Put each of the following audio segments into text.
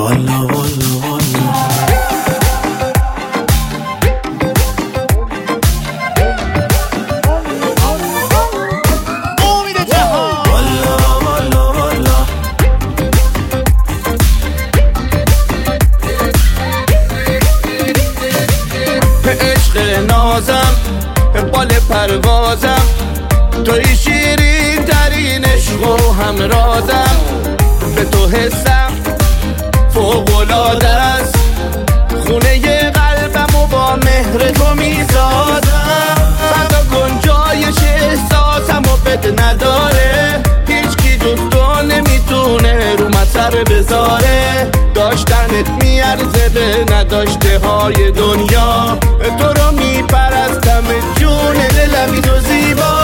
والا والا والا. نازم بال پروازم، توی شیرین ترین عشق و همرازم، به تو حسم فوق‌العاده است، خونه قلبم و با مهر تو میسازم، فدا گنجایش احساسم و بد نداره، هیچ کی جز تو نمیتونه رو من سر بذاره، داشتنت میارزه به نداشته های دنیا، تو رو میپرستم جون دلمی تو زیبا.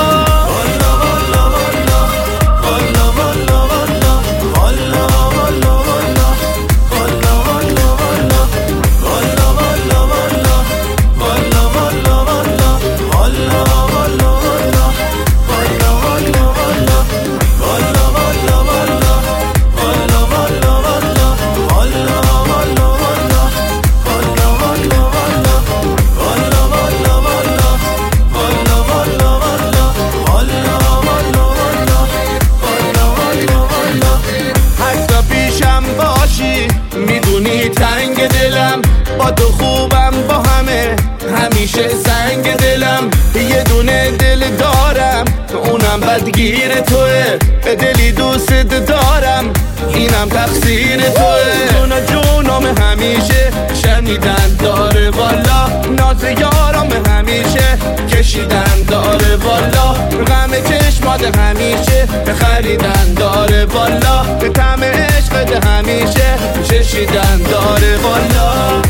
میدونی تنگ دلم با تو خوبم، با همه همیشه سنگ دلم، یه دونه دل دارم اونم بدگیر توه، دلی دوست دارم اینم تقصیر توه، جونم همیشه شنیدن داره والا، ناز یارم همیشه کشیدن داره والا، غم چشمات همیشه خریدن داره والا، طعم عشقت همیشه چشیدن داره والا.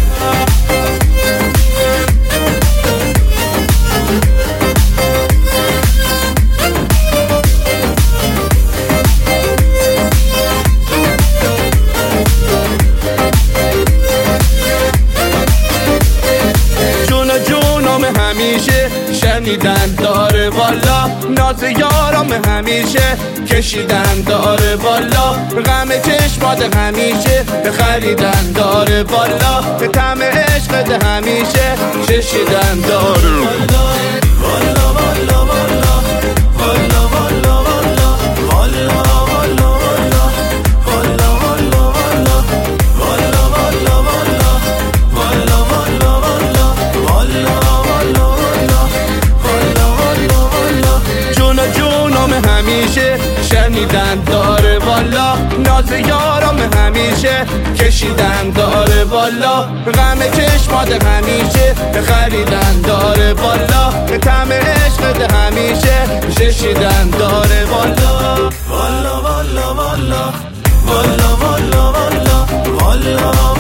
همیشه شنیدن داره والا، ناز یارم همیشه کشیدن داره والا، غم چشمات همیشه خریدن داره والا، طعم عشقت همیشه چشیدن داره والا. والا والا والا والا والا والا والا والا والا والا والا والا والا جونم همیشه شنیدن داره والا، ناز یارم همیشه کشیدن داره والا، غم چشمات همیشه خریدن داره والا، طعم عشقت همیشه چشیدن داره والا. والا والا والا والا والا والا والا